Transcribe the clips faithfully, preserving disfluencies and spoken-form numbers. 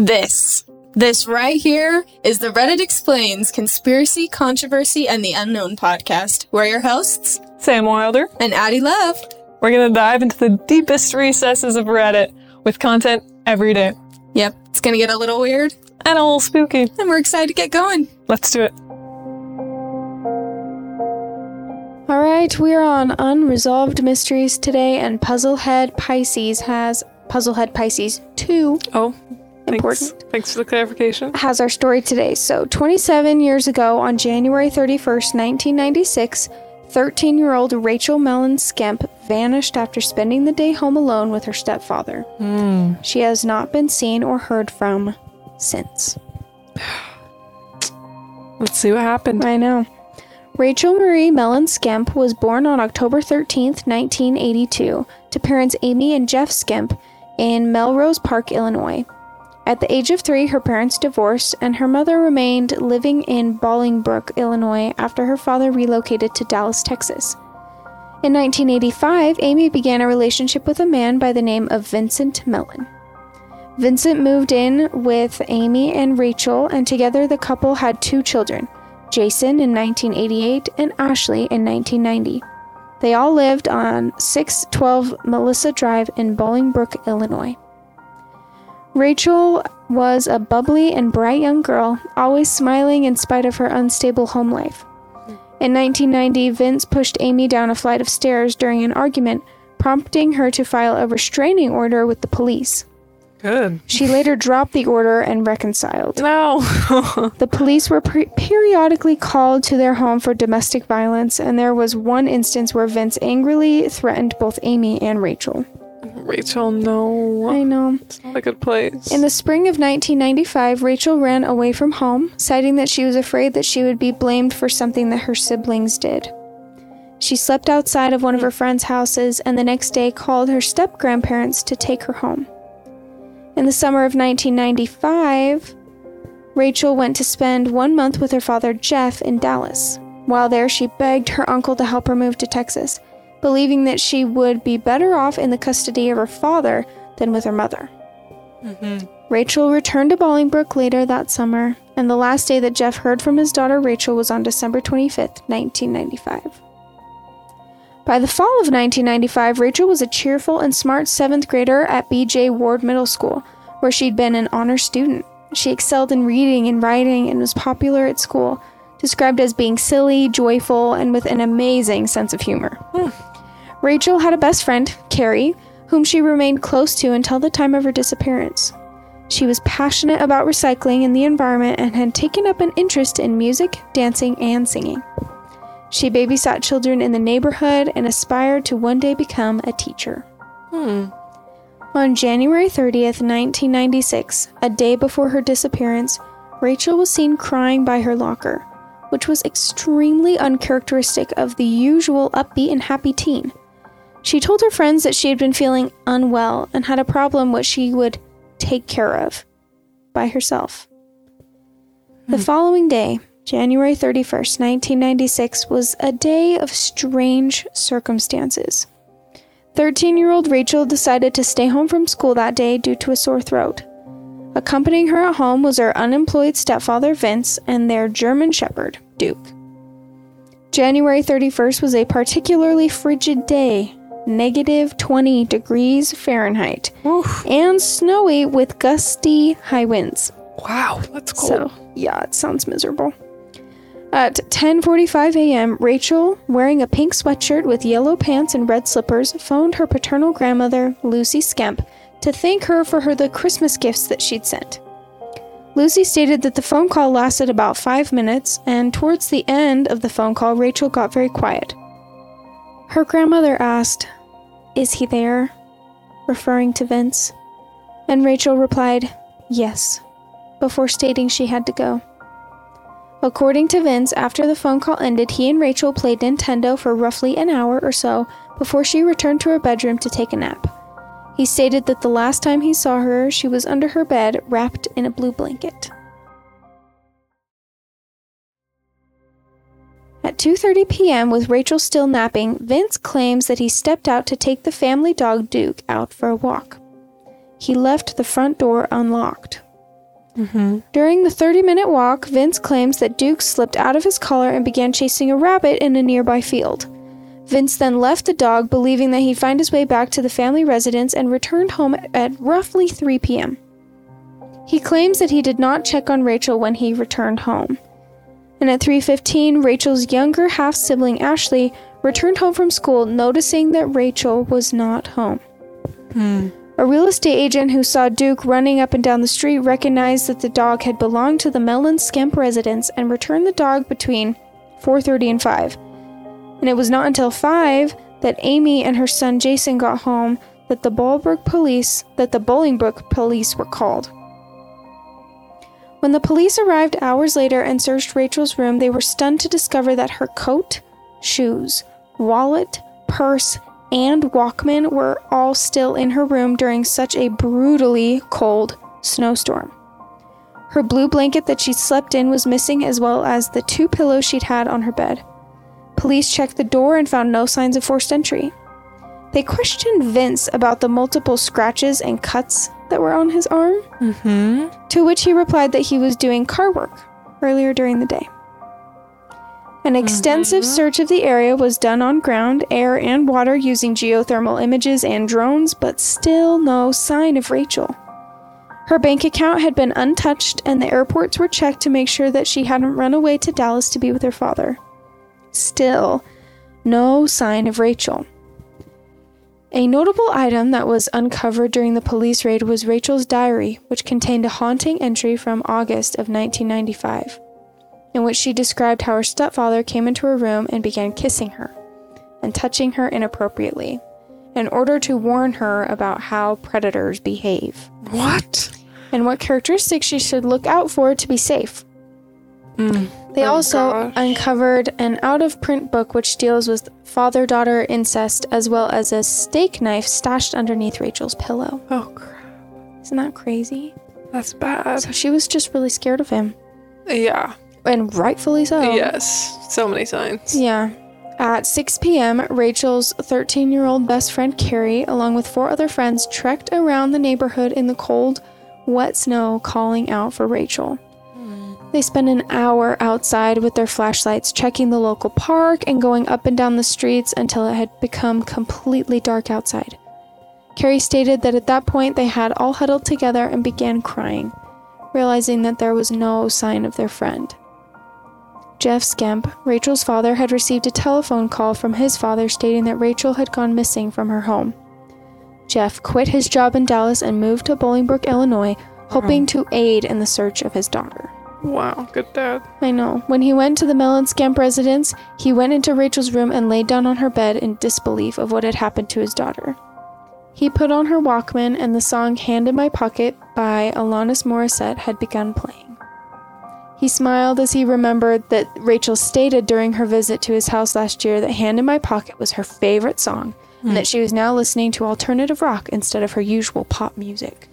This. This right here is the Reddit Explains Conspiracy, Controversy, and the Unknown podcast. We're your hosts, Sam Wilder and Addie Love. We're going to dive into the deepest recesses of Reddit with content every day. Yep, it's going to get a little weird. And a little spooky. And we're excited to get going. Let's do it. All right, we're on Unresolved Mysteries today, and Puzzlehead Pisces has Puzzlehead Pisces two. Oh, important. Thanks, thanks for the clarification. Has our story today. So, twenty-seven years ago, on January thirty-first, nineteen ninety-six, thirteen-year-old Rachel Mellon Skemp vanished after spending the day home alone with her stepfather. Mm. She has not been seen or heard from since. Let's see what happened. I know. Rachel Marie Mellon Skemp was born on October thirteenth, nineteen eighty-two, to parents Amy and Jeff Skemp in Melrose Park, Illinois. At the age of three, her parents divorced, and her mother remained living in Bolingbrook, Illinois, after her father relocated to Dallas, Texas. In nineteen eighty-five, Amy began a relationship with a man by the name of Vincent Mellon. Vincent moved in with Amy and Rachel, and together the couple had two children, Jason in nineteen eighty-eight and Ashley in nineteen ninety. They all lived on six twelve Melissa Drive in Bolingbrook, Illinois. Rachel was a bubbly and bright young girl, always smiling in spite of her unstable home life. In nineteen ninety, Vince pushed Amy down a flight of stairs during an argument, prompting her to file a restraining order with the police. Good. She later dropped the order and reconciled. No. The police were pre- periodically called to their home for domestic violence, and there was one instance where Vince angrily threatened both Amy and Rachel. Rachel, no. I know. It's not a good place. In the spring of nineteen ninety-five, Rachel ran away from home, citing that she was afraid that she would be blamed for something that her siblings did. She slept outside of one of her friend's houses, and the next day called her step-grandparents to take her home. In the summer of nineteen ninety-five, Rachel went to spend one month with her father, Jeff, in Dallas. While there, she begged her uncle to help her move to Texas, believing that she would be better off in the custody of her father than with her mother. Mm-hmm. Rachel returned to Bolingbrook later that summer, and the last day that Jeff heard from his daughter Rachel was on December twenty-fifth, nineteen ninety-five. By the fall of nineteen ninety-five, Rachel was a cheerful and smart seventh grader at B J Ward Middle School, where she'd been an honor student. She excelled in reading and writing and was popular at school, described as being silly, joyful, and with an amazing sense of humor. Hmm. Rachel had a best friend, Carrie, whom she remained close to until the time of her disappearance. She was passionate about recycling and the environment and had taken up an interest in music, dancing, and singing. She babysat children in the neighborhood and aspired to one day become a teacher. Hmm. On January thirtieth, nineteen ninety-six, a day before her disappearance, Rachel was seen crying by her locker, which was extremely uncharacteristic of the usual upbeat and happy teen. She told her friends that she had been feeling unwell and had a problem which she would take care of by herself. Hmm. The following day, January thirty-first, nineteen ninety-six, was a day of strange circumstances. thirteen-year-old Rachel decided to stay home from school that day due to a sore throat. Accompanying her at home was her unemployed stepfather, Vince, and their German Shepherd, Duke. January thirty-first was a particularly frigid day, negative twenty degrees Fahrenheit, Oof. and snowy with gusty high winds. Wow, that's cold. So, yeah, it sounds miserable. At ten forty-five a.m., Rachel, wearing a pink sweatshirt with yellow pants and red slippers, phoned her paternal grandmother, Lucy Skemp, to thank her for her the Christmas gifts that she'd sent. Lucy stated that the phone call lasted about five minutes, and towards the end of the phone call, Rachel got very quiet. Her grandmother asked, "Is he there?" referring to Vince, and Rachel replied, "Yes," before stating she had to go. According to Vince, after the phone call ended, he and Rachel played Nintendo for roughly an hour or so before she returned to her bedroom to take a nap. He stated that the last time he saw her, she was under her bed, wrapped in a blue blanket. At two thirty p.m., with Rachel still napping, Vince claims that he stepped out to take the family dog Duke out for a walk. He left the front door unlocked. Mm-hmm. During the thirty-minute walk, Vince claims that Duke slipped out of his collar and began chasing a rabbit in a nearby field. Vince then left the dog, believing that he'd find his way back to the family residence, and returned home at roughly three p.m. He claims that he did not check on Rachel when he returned home. And at three fifteen, Rachel's younger half-sibling Ashley returned home from school, noticing that Rachel was not home. Hmm. A real estate agent who saw Duke running up and down the street recognized that the dog had belonged to the Mellon Skemp residence and returned the dog between four thirty and five. And it was not until five that Amy and her son Jason got home that the Bolingbrook police that the Bolingbrook police were called. When the police arrived hours later and searched Rachel's room, they were stunned to discover that her coat, shoes, wallet, purse, and Walkman were all still in her room during such a brutally cold snowstorm. Her blue blanket that she slept in was missing, as well as the two pillows she'd had on her bed. Police checked the door and found no signs of forced entry. They questioned Vince about the multiple scratches and cuts that were on his arm, Mm-hmm. to which he replied that he was doing car work earlier during the day. An extensive Mm-hmm. search of the area was done on ground, air, and water using geothermal images and drones, but still no sign of Rachel. Her bank account had been untouched, and the airports were checked to make sure that she hadn't run away to Dallas to be with her father. Still, no sign of Rachel. A notable item that was uncovered during the police raid was Rachel's diary, which contained a haunting entry from August of nineteen ninety-five, in which she described how her stepfather came into her room and began kissing her and touching her inappropriately, in order to warn her about how predators behave What? and what characteristics she should look out for to be safe. Mm. They Oh, also gosh. uncovered an out-of-print book which deals with father-daughter incest, as well as a steak knife stashed underneath Rachel's pillow. Oh, crap. Isn't that crazy? That's bad. So she was just really scared of him. Yeah. And rightfully so. Yes. So many signs. Yeah. At six p.m., Rachel's thirteen-year-old best friend Carrie, along with four other friends, trekked around the neighborhood in the cold, wet snow, calling out for Rachel. They spent an hour outside with their flashlights, checking the local park and going up and down the streets until it had become completely dark outside. Carrie stated that at that point they had all huddled together and began crying, realizing that there was no sign of their friend. Jeff Skemp, Rachel's father, had received a telephone call from his father stating that Rachel had gone missing from her home. Jeff quit his job in Dallas and moved to Bolingbrook, Illinois, hoping to aid in the search of his daughter. Wow. Good dad. I know. When he went to the Mellon Skemp residence, he went into Rachel's room and laid down on her bed in disbelief of what had happened to his daughter. He put on her Walkman, and the song Hand in My Pocket by Alanis Morissette had begun playing. He smiled as he remembered that Rachel stated during her visit to his house last year that Hand in My Pocket was her favorite song, mm. and that she was now listening to alternative rock instead of her usual pop music.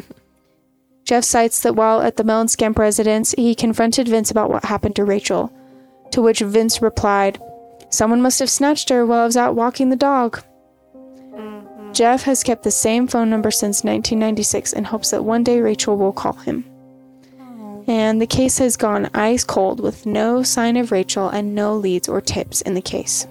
Jeff cites that while at the Mellon Skemp residence, he confronted Vince about what happened to Rachel, to which Vince replied, "Someone must have snatched her while I was out walking the dog." Mm-hmm. Jeff has kept the same phone number since nineteen ninety-six in hopes that one day Rachel will call him. Oh. And the case has gone ice cold with no sign of Rachel and no leads or tips in the case.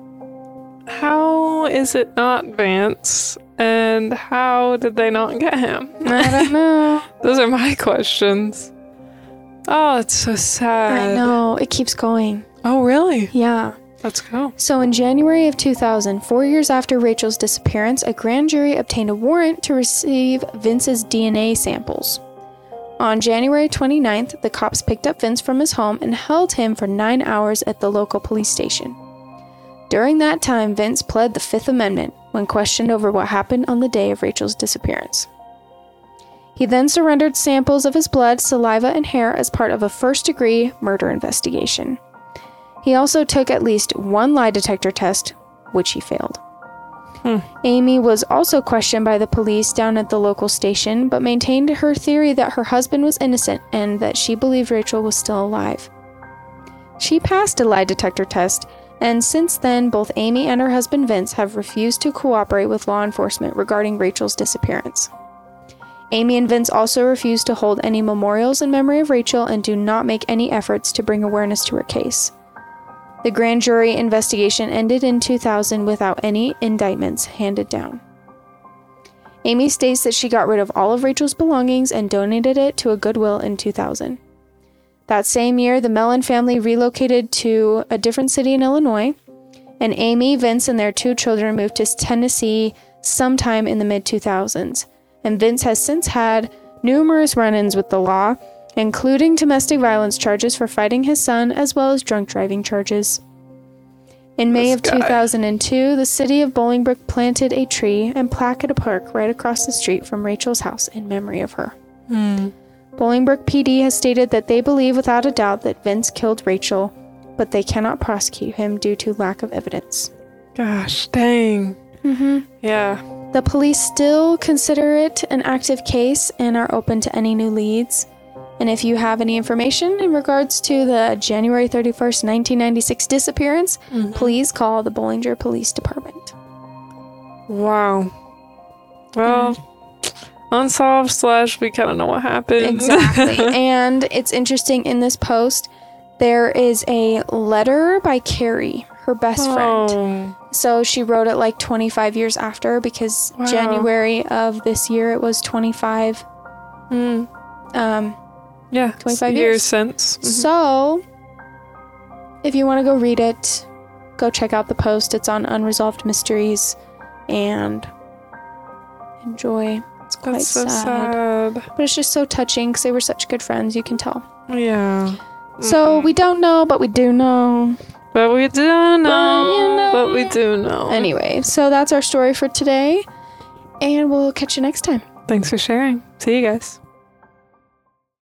How is it not Vance? And how did they not get him? I don't know. Those are my questions. Oh, it's so sad. I know. It keeps going. Oh, really? Yeah. Let's go. So in January of two thousand, four years after Rachel's disappearance, a grand jury obtained a warrant to receive Vince's D N A samples. On January twenty-ninth, the cops picked up Vince from his home and held him for nine hours at the local police station. During that time, Vince pled the Fifth Amendment when questioned over what happened on the day of Rachel's disappearance. He then surrendered samples of his blood, saliva, and hair as part of a first-degree murder investigation. He also took at least one lie detector test, which he failed. Hmm. Amy was also questioned by the police down at the local station, but maintained her theory that her husband was innocent and that she believed Rachel was still alive. She passed a lie detector test, and since then, both Amy and her husband Vince have refused to cooperate with law enforcement regarding Rachel's disappearance. Amy and Vince also refuse to hold any memorials in memory of Rachel and do not make any efforts to bring awareness to her case. The grand jury investigation ended in two thousand without any indictments handed down. Amy states that she got rid of all of Rachel's belongings and donated it to a Goodwill in two thousand. That same year, the Mellon family relocated to a different city in Illinois, and Amy, Vince, and their two children moved to Tennessee sometime in the mid two thousands. And Vince has since had numerous run-ins with the law, including domestic violence charges for fighting his son, as well as drunk driving charges. In May This of guy. two thousand two, the city of Bolingbrook planted a tree and plaque at a park right across the street from Rachel's house in memory of her. Hmm. Bolingbrook P D has stated that they believe without a doubt that Vince killed Rachel, but they cannot prosecute him due to lack of evidence. Gosh, dang. Mm-hmm. Yeah. The police still consider it an active case and are open to any new leads. And if you have any information in regards to the January thirty-first, nineteen ninety-six disappearance, Mhm. please call the Bollinger Police Department. Wow. Well, unsolved slash we kind of know what happened. Exactly. And it's interesting, in this post, there is a letter by Carrie, her best friend. Oh. So she wrote it like twenty-five years after, because Wow. January of this year it was twenty-five. Mm. Um, Yeah. twenty-five years, years. since. Mhm. So, if you want to go read it, go check out the post. It's on Unresolved Mysteries, and enjoy. It's quite That's so sad. sad. But it's just so touching because they were such good friends, you can tell. Yeah. So, we don't know, but we do know. But we do know. you know. But we do know. Anyway, so that's our story for today, and we'll catch you next time. Thanks for sharing. See you guys.